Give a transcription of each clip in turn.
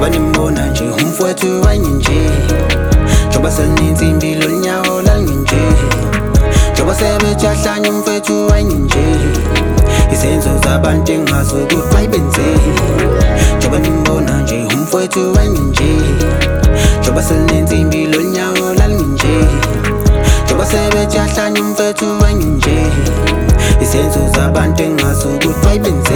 njoba nimbona nje umfowethu wanginje, njoba selininzi impilo linyawo lalinginje, njoba sebejahlanye umfowethu wanginje, izenzo zabantu engazi ukuthi bayibenze, njoba nimbona nje umfowethu wanginje, njoba selininzi impilo linyawo lalinginje, njoba sebejahlanye umfowethu wanginje, izenzo zabantu engazi ukuthi bayibenze.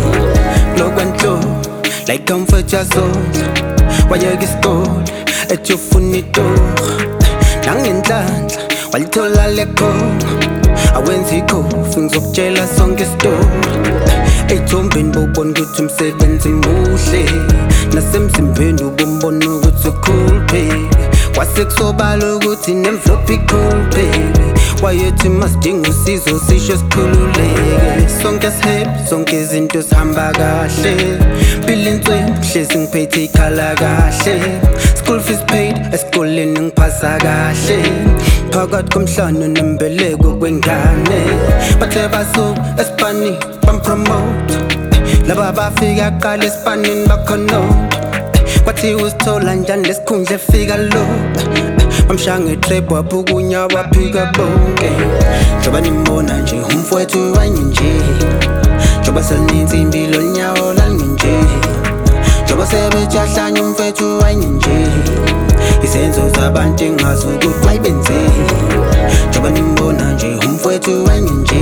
Look and flow, like comfort your soul. Wayeka isikole ethi ufuna itoho, nangenhlanhla walithola lekhona, awenza ikhofi ngizokutshela sonke isitori. Ey'thombeni bobona ukuthi umsebenzi muhle, nasemzimbeni ubumbona ukuthi ucool baby, kwase kusobala ukuthi nemvlophu icool baby, wayethi masidinga usizo sisho sikhululeke, sonke sihappy sonke izinto zihamba kahle, phila insweni hlezi ngiphethe ikhala kahle, school fees paid esikoleni ngiphasa kahle, phakathi komhlano nembeleko kwengane, bathe basuka esipani bampromote, laba bafika kuqala esipanini bakhonota, kwathiwa usithola njani lesikhundla efika lo, bamshaya ngetrap waphukunya waphika bonke, njoba nimbona nje umfowethu wanginje, njoba selininzi impilo linyawo lalinginje, njoba sebejahlanye umfowethu wanginje, izenzo zabantu engazi ukuthi bayibenze, njoba nimbona nje umfowethu wanginje,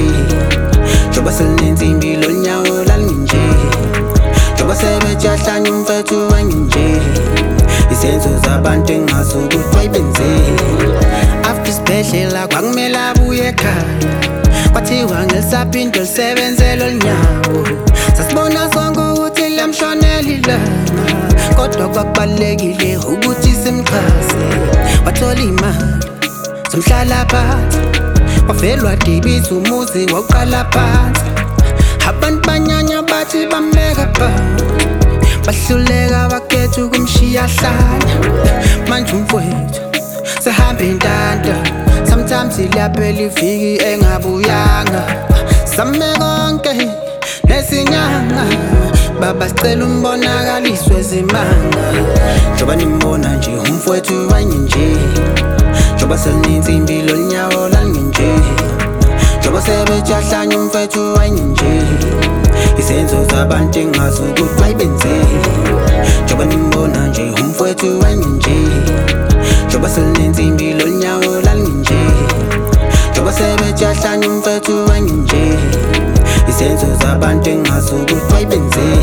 njoba selininzi impilo linyawo lalinginje, njoba sebejahlanye umfowethu wanginje, izenzo zabantu engazi ukuthi bayibenze. After isibhedlela kwakumele abuye ekhaya, kwathiwa ngelisaphinda lisebenzelo linyawo, sasibona sonke ukuthi liyamshonela ilanga, kodwa kwakubalulekile ukuthi simxhase, wathola imali somhlala phansi, wavelwa dibisa umuzi wawuqala phansi, abantu banyanya bathi bambeka phansi, bahluleka bakhetha ukumshiya hlanya, manje umfowethu sehamba intanta, sometimes ilaphela iviki engabuyanga, same konke nesinyanga, baba sicela umbonakaliswe zimanga, njoba nimbona nje umfowethu wanginje, njoba selininzi impilo linyawo lalinginje, njoba sebejahlanye umfowethu wanginje, izenzo zabantu engazi ukuthi bayibenze, njoba nimbona nje umfowethu wanginje, njoba selininzi impilo linyawo lalinginje, njoba sebejahlanye umfowethu wanginje, izenzo zabantu engazi ukuthi bayibenze.